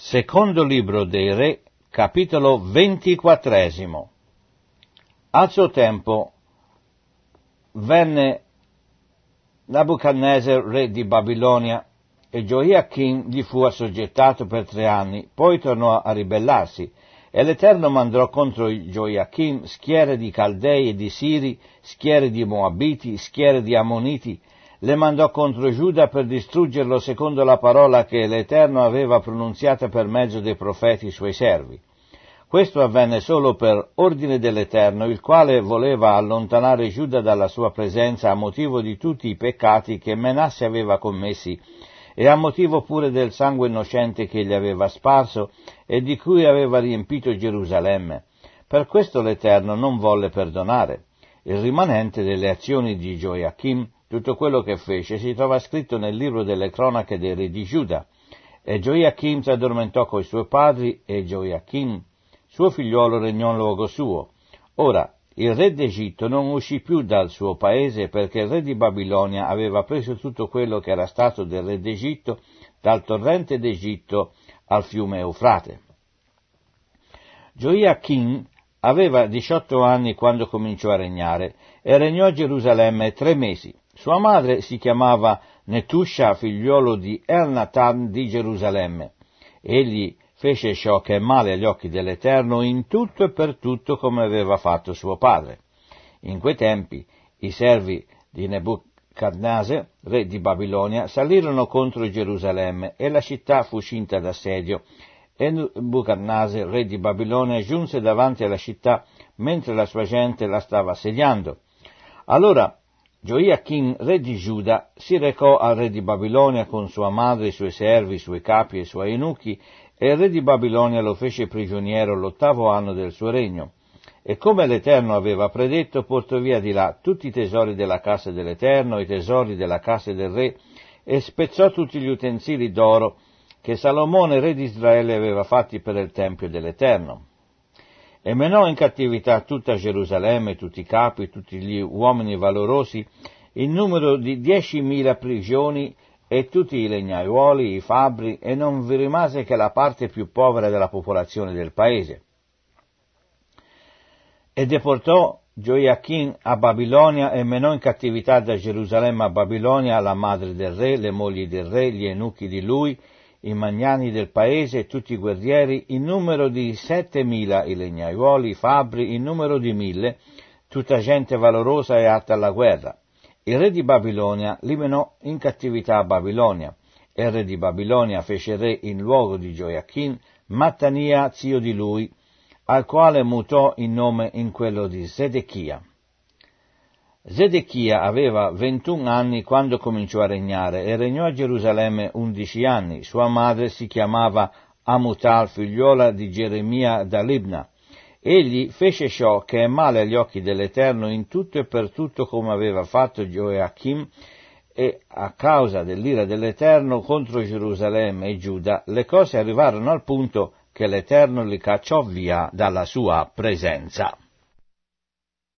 Secondo libro dei Re, capitolo 24. Al suo tempo venne Nabucadnezzar, re di Babilonia, e Gioiachin gli fu assoggettato per 3 anni, poi tornò a ribellarsi, e l'Eterno mandò contro Gioiachin schiere di Caldei e di Siri, schiere di Moabiti, schiere di Ammoniti, le mandò contro Giuda per distruggerlo secondo la parola che l'Eterno aveva pronunziata per mezzo dei profeti suoi servi. Questo avvenne solo per ordine dell'Eterno, il quale voleva allontanare Giuda dalla sua presenza a motivo di tutti i peccati che Menasse aveva commessi e a motivo pure del sangue innocente che egli aveva sparso e di cui aveva riempito Gerusalemme. Per questo l'Eterno non volle perdonare. Il rimanente delle azioni di Gioiachin, tutto quello che fece, si trova scritto nel libro delle cronache dei re di Giuda. E Gioiachin si addormentò coi suoi padri, e Gioiachin, suo figliuolo, regnò in luogo suo. Ora, il re d'Egitto non uscì più dal suo paese perché il re di Babilonia aveva preso tutto quello che era stato del re d'Egitto, dal torrente d'Egitto al fiume Eufrate. Gioiachin aveva 18 anni quando cominciò a regnare e regnò a Gerusalemme 3 mesi. Sua madre si chiamava Netuscia, figliuolo di Elnatan di Gerusalemme. Egli fece ciò che è male agli occhi dell'Eterno in tutto e per tutto come aveva fatto suo padre. In quei tempi i servi di Nebucadnezzar, re di Babilonia, salirono contro Gerusalemme e la città fu cinta d'assedio. E Nebucadnezzar, re di Babilonia, giunse davanti alla città mentre la sua gente la stava assediando. Allora Gioiachin, re di Giuda, si recò al re di Babilonia con sua madre, i suoi servi, i suoi capi e i suoi eunuchi, e il re di Babilonia lo fece prigioniero l'8° anno del suo regno. E come l'Eterno aveva predetto, portò via di là tutti i tesori della casa dell'Eterno, i tesori della casa del re, e spezzò tutti gli utensili d'oro che Salomone, re di Israele, aveva fatti per il Tempio dell'Eterno. E menò in cattività tutta Gerusalemme, tutti i capi, tutti gli uomini valorosi, in numero di 10.000 prigioni, e tutti i legnaiuoli, i fabbri, e non vi rimase che la parte più povera della popolazione del paese. E deportò Gioiachin a Babilonia e menò in cattività da Gerusalemme a Babilonia la madre del re, le mogli del re, gli eunuchi di lui, i magnani del paese e tutti i guerrieri, in numero di 7.000 i legnaiuoli, i fabbri, in numero di 1.000, tutta gente valorosa e atta alla guerra. Il re di Babilonia li menò in cattività a Babilonia, e il re di Babilonia fece re in luogo di Gioiachin Mattania, zio di lui, al quale mutò il nome in quello di Zedechia. Zedechia aveva 21 anni quando cominciò a regnare e regnò a Gerusalemme 11 anni. Sua madre si chiamava Amutal, figliuola di Geremia da Libna. Egli fece ciò che è male agli occhi dell'Eterno in tutto e per tutto come aveva fatto Gioiachin, e a causa dell'ira dell'Eterno contro Gerusalemme e Giuda le cose arrivarono al punto che l'Eterno li cacciò via dalla sua presenza.